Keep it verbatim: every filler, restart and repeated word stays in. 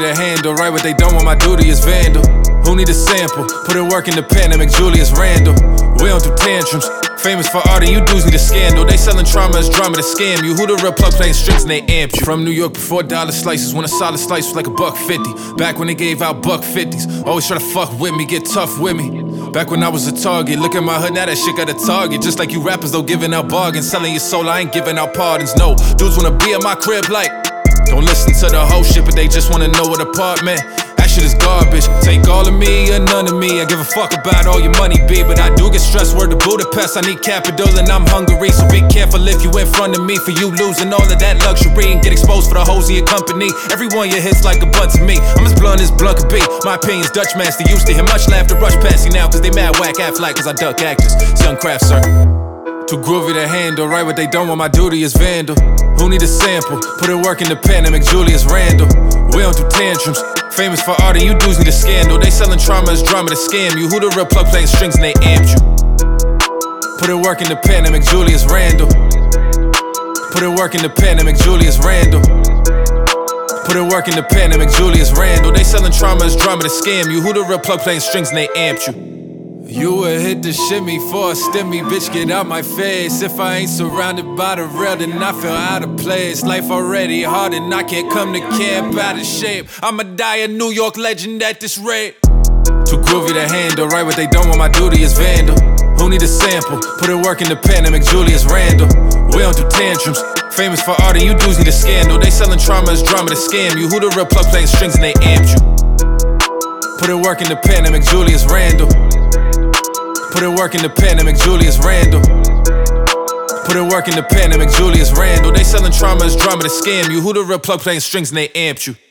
to handle. Right what they don't want, my duty is vandal. Who need a sample? Put in work in the pandemic, Julius Randle. We don't do tantrums. Famous for art and you dudes need a scandal. They selling trauma as drama to scam you. Who the real plug playing strings and they amp you? From New York before dollar slices, when a solid slice was like a buck fifty. Back when they gave out buck fifties. Always try to fuck with me, get tough with me. Back when I was a target, look at my hood, now that shit got a target. Just like you rappers though, giving out bargains. Selling your soul, I ain't giving out pardons. No, dudes wanna be at my crib like, don't listen to the whole shit, but they just wanna know what apartment. That shit is garbage. Take all of me or none of me. I give a fuck about all your money, B. But I do get stressed, word to Budapest. I need capital and I'm hungry. So be careful if you in front of me, for you losing all of that luxury and get exposed for the hoes in your company. Every one of your hits like a bunt to me. I'm as blunt as blunt could be. My opinion's Dutch master. Used to hear much laughter rush past you now, cause they mad whack act like cause I duck actors. It's young craft, sir. Too groovy to handle. Right what they don't want, my duty is vandal. Who need a sample? Put in work in the pandemic, Julius Randle. We don't do tantrums. Famous for art and you dudes need a scandal. They selling trauma as drama to scam you. Who the real plug playing strings and they amped you? Put in work in the pandemic, Julius Randle. Put in work in the pandemic, Julius Randle. Put in work in the pandemic, Julius Randle. They selling trauma as drama to scam you. Who the real plug playing strings and they amped you? You would hit the shimmy for a stimmy, bitch, get out my face. If I ain't surrounded by the real, then I feel out of place. Life already hard and I can't come to camp out of shape. I'ma die a New York legend at this rate. Too groovy to handle, right what they don't want, my duty is vandal. Who need a sample? Put in work in the pandemic, Julius Randle. We don't do tantrums. Famous for art and you dudes need a scandal. They selling trauma as drama to scam you. Who the real plug playing strings and they amped you? Put in work in the pandemic, Julius Randle. Put in work in the pandemic, Julius Randle. Put in work in the pandemic, Julius Randle. They selling trauma as drama to scam you. Who the real plug playing strings and they amped you?